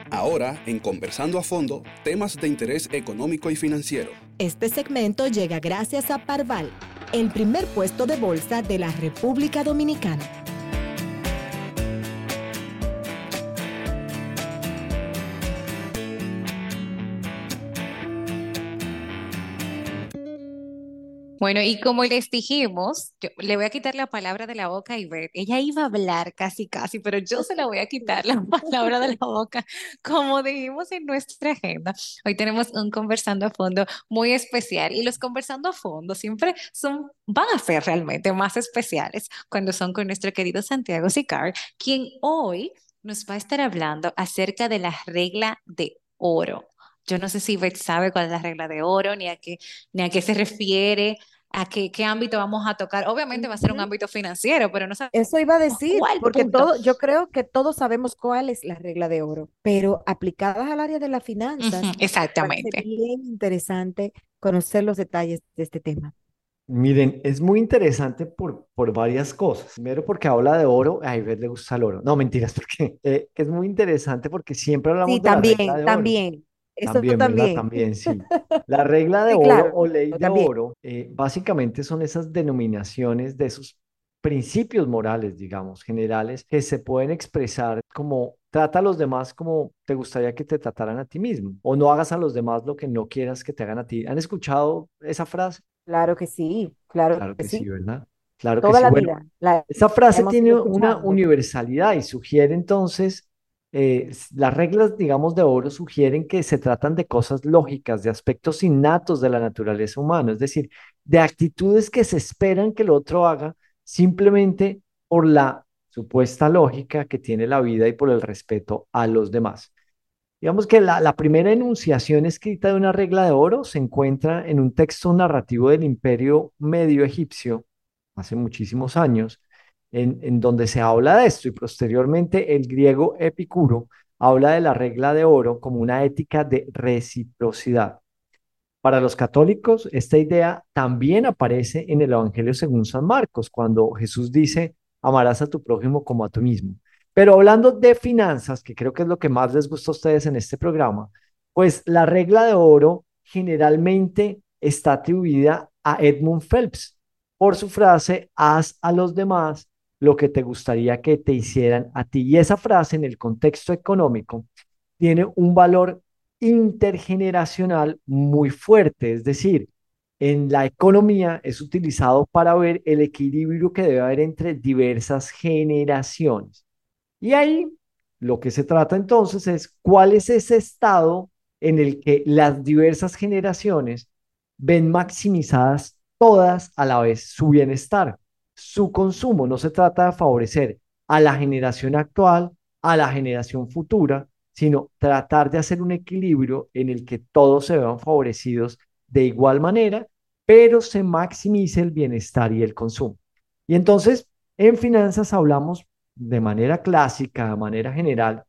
Ahora, en Conversando a Fondo, temas de interés económico y financiero. Este segmento llega gracias a Parval, el primer puesto de bolsa de la República Dominicana. Bueno, y como les dijimos, yo le voy a quitar la palabra de la boca a Ivette. Ella iba a hablar casi, casi, pero yo se la voy a quitar la palabra de la boca. Como dijimos en nuestra agenda, hoy tenemos un conversando a fondo muy especial y los conversando a fondo siempre van a ser realmente más especiales cuando son con nuestro querido Santiago Sicar, quien hoy nos va a estar hablando acerca de la regla de oro. Yo no sé si Ivette sabe cuál es la regla de oro, ni a qué se refiere, a qué ámbito vamos a tocar. Obviamente va a ser un Ujú. ámbito financiero, pero no sabemos Eso iba a decir, cuál porque punto. yo creo que todos sabemos cuál es la regla de oro, pero aplicadas al área de las Ujú, finanzas, parece exactamente. bien interesante conocer los detalles de este tema. Miren, es muy interesante por varias cosas. Primero porque habla de oro, a Ivette le gusta el oro. No, mentiras, porque es muy interesante porque siempre Sí, hablamos de la regla también, de oro. también. Eso También, ¿verdad? también. También, sí. La regla de Sí, oro claro, o ley de también. oro, básicamente son esas denominaciones de esos principios morales, digamos, generales, que se pueden expresar como trata a los demás como te gustaría que te trataran a ti mismo, o no hagas a los demás lo que no quieras que te hagan a ti. ¿Han escuchado esa frase? Claro Claro que que sí, sí. ¿verdad? Claro que Toda sí. la Bueno, vida la esa frase hemos tiene ido una escuchando. universalidad y sugiere entonces, las reglas, digamos, de oro sugieren que se tratan de cosas lógicas, de aspectos innatos de la naturaleza humana, es decir, de actitudes que se esperan que el otro haga simplemente por la supuesta lógica que tiene la vida y por el respeto a los demás. Digamos que la primera enunciación escrita de una regla de oro se encuentra en un texto narrativo del Imperio Medio Egipcio, hace muchísimos años, en donde se habla de esto y posteriormente el griego Epicuro habla de la regla de oro como una ética de reciprocidad. Para los católicos, esta idea también aparece en el Evangelio según San Marcos, cuando Jesús dice, amarás a tu prójimo como a tú mismo. Pero hablando de finanzas, que creo que es lo que más les gusta a ustedes en este programa, pues la regla de oro generalmente está atribuida a Edmund Phelps por su frase, haz a los demás lo que te gustaría que te hicieran a ti. Y esa frase en el contexto económico tiene un valor intergeneracional muy fuerte, es decir, en la economía es utilizado para ver el equilibrio que debe haber entre diversas generaciones. Y ahí lo que se trata entonces es cuál es ese estado en el que las diversas generaciones ven maximizadas todas a la vez su bienestar, su consumo. No se trata de favorecer a la generación actual, a la generación futura, sino tratar de hacer un equilibrio en el que todos se vean favorecidos de igual manera, pero se maximice el bienestar y el consumo. Y entonces, en finanzas hablamos de manera clásica, de manera general,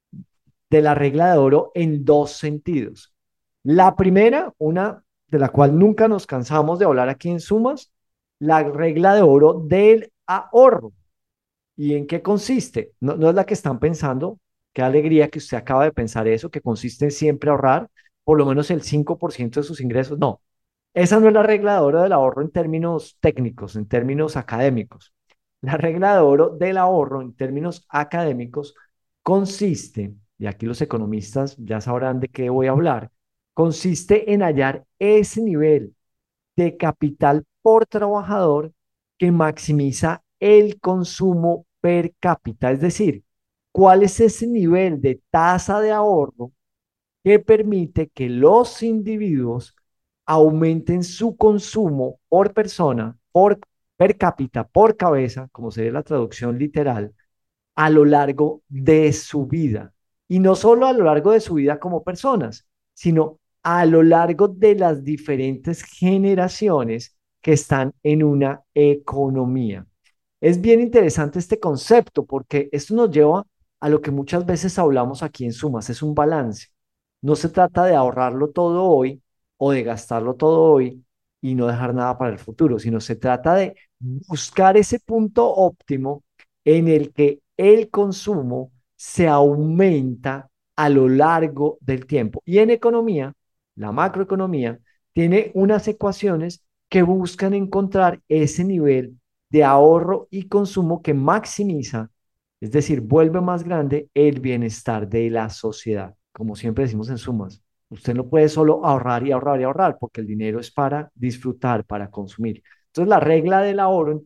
de la regla de oro en dos sentidos. La primera, una de la cual nunca nos cansamos de hablar aquí en Sumas, la regla de oro del ahorro. ¿Y en qué consiste? No, no es la que están pensando. Qué alegría que usted acaba de pensar eso, que consiste en siempre ahorrar por lo menos el 5% de sus ingresos. No, esa no es la regla de oro del ahorro en términos técnicos, en términos académicos. La regla de oro del ahorro en términos académicos consiste, y aquí los economistas ya sabrán de qué voy a hablar, consiste en hallar ese nivel de capital por trabajador que maximiza el consumo per cápita. Es decir, cuál es ese nivel de tasa de ahorro que permite que los individuos aumenten su consumo por persona, por per cápita, por cabeza, como sería la traducción literal, a lo largo de su vida. Y no solo a lo largo de su vida como personas, sino a lo largo de las diferentes generaciones que están en una economía. Es bien interesante este concepto porque esto nos lleva a lo que muchas veces hablamos aquí en Sumas, es un balance. No se trata de ahorrarlo todo hoy o de gastarlo todo hoy y no dejar nada para el futuro, sino se trata de buscar ese punto óptimo en el que el consumo se aumenta a lo largo del tiempo. Y en economía, la macroeconomía tiene unas ecuaciones que buscan encontrar ese nivel de ahorro y consumo que maximiza, es decir, vuelve más grande el bienestar de la sociedad. Como siempre decimos en sumas, usted no puede solo ahorrar y ahorrar y ahorrar, porque el dinero es para disfrutar, para consumir. Entonces, la regla del ahorro,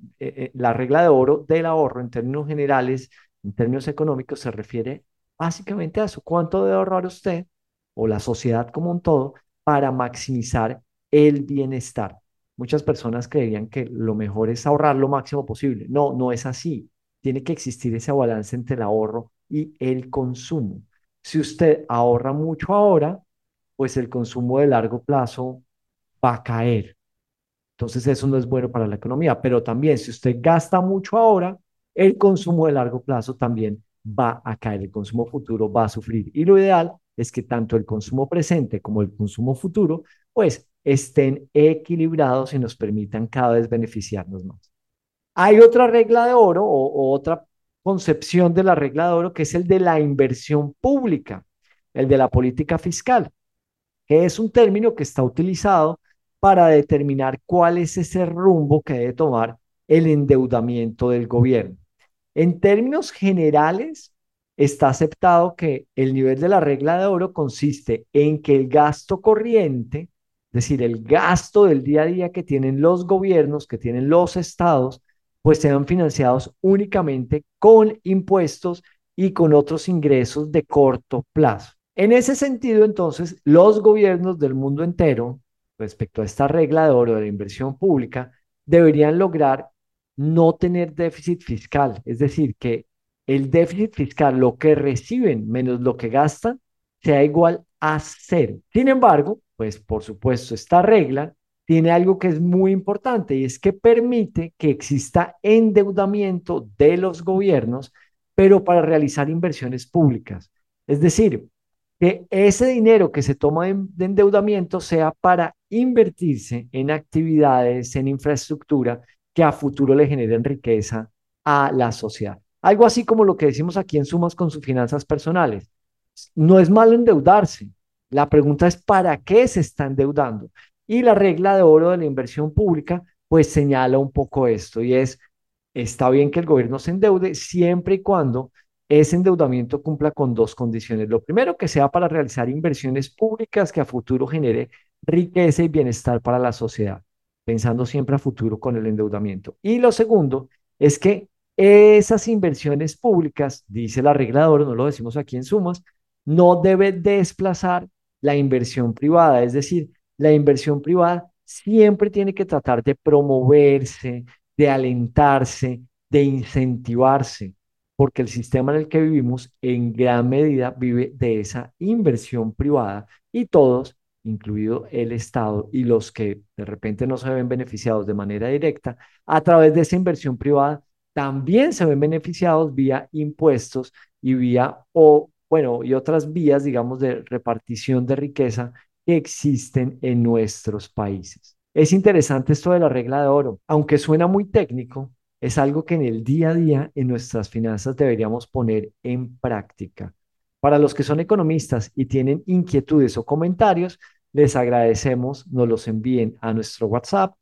la regla de oro del ahorro en términos generales, en términos económicos, se refiere básicamente a eso. ¿Cuánto debe ahorrar usted o la sociedad como un todo para maximizar el bienestar? Muchas personas creerían que lo mejor es ahorrar lo máximo posible. No, no es así. Tiene que existir ese balance entre el ahorro y el consumo. Si usted ahorra mucho ahora, pues el consumo de largo plazo va a caer. Entonces eso no es bueno para la economía, pero también si usted gasta mucho ahora, el consumo de largo plazo también va a caer, el consumo futuro va a sufrir. Y lo ideal es que tanto el consumo presente como el consumo futuro, pues estén equilibrados y nos permitan cada vez beneficiarnos más. Hay otra regla de oro o otra concepción de la regla de oro que es el de la inversión pública, el de la política fiscal, que es un término que está utilizado para determinar cuál es ese rumbo que debe tomar el endeudamiento del gobierno. En términos generales, está aceptado que el nivel de la regla de oro consiste en que el gasto corriente, es decir, el gasto del día a día que tienen los gobiernos, que tienen los estados, pues sean financiados únicamente con impuestos y con otros ingresos de corto plazo. En ese sentido, entonces, los gobiernos del mundo entero, respecto a esta regla de oro de la inversión pública, deberían lograr no tener déficit fiscal, es decir, que el déficit fiscal, lo que reciben menos lo que gastan, sea igual a cero. Sin embargo, pues por supuesto, esta regla tiene algo que es muy importante y es que permite que exista endeudamiento de los gobiernos, pero para realizar inversiones públicas. Es decir, que ese dinero que se toma de endeudamiento sea para invertirse en actividades, en infraestructura que a futuro le generen riqueza a la sociedad. Algo así como lo que decimos aquí en Sumas con sus finanzas personales. No es malo endeudarse. La pregunta es ¿para qué se está endeudando? Y la regla de oro de la inversión pública pues señala un poco esto y es, está bien que el gobierno se endeude siempre y cuando ese endeudamiento cumpla con dos condiciones. Lo primero, que sea para realizar inversiones públicas que a futuro genere riqueza y bienestar para la sociedad, pensando siempre a futuro con el endeudamiento. Y lo segundo es que esas inversiones públicas, dice la regla de oro, no lo decimos aquí en Sumas, no debe desplazar la inversión privada, es decir, la inversión privada siempre tiene que tratar de promoverse, de alentarse, de incentivarse, porque el sistema en el que vivimos en gran medida vive de esa inversión privada y todos, incluido el Estado y los que de repente no se ven beneficiados de manera directa, a través de esa inversión privada, también se ven beneficiados vía impuestos y vía, o bueno, y otras vías, digamos, de repartición de riqueza que existen en nuestros países. Es interesante esto de la regla de oro, aunque suena muy técnico, es algo que en el día a día en nuestras finanzas deberíamos poner en práctica. Para los que son economistas y tienen inquietudes o comentarios, les agradecemos, nos los envíen a nuestro WhatsApp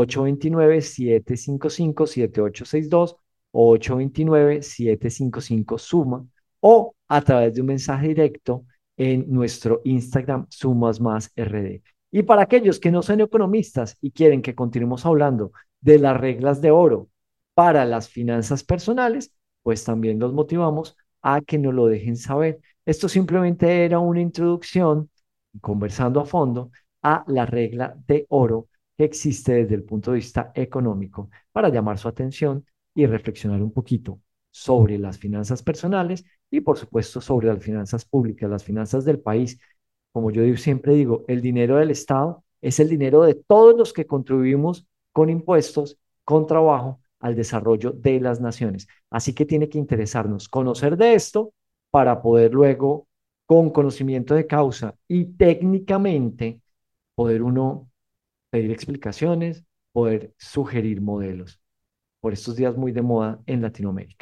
829-755-7862 o 829-755-SUMA o a través de un mensaje directo en nuestro Instagram Sumas Más RD. Y para aquellos que no son economistas y quieren que continuemos hablando de las reglas de oro para las finanzas personales, pues también los motivamos a que nos lo dejen saber. Esto simplemente era una introducción, conversando a fondo, a la regla de oro que existe desde el punto de vista económico para llamar su atención y reflexionar un poquito sobre las finanzas personales y por supuesto sobre las finanzas públicas, las finanzas del país. Como yo siempre digo, el dinero del Estado es el dinero de todos los que contribuimos con impuestos, con trabajo al desarrollo de las naciones. Así que tiene que interesarnos conocer de esto para poder luego, con conocimiento de causa y técnicamente, poder uno pedir explicaciones, poder sugerir modelos. Por estos días muy de moda en Latinoamérica.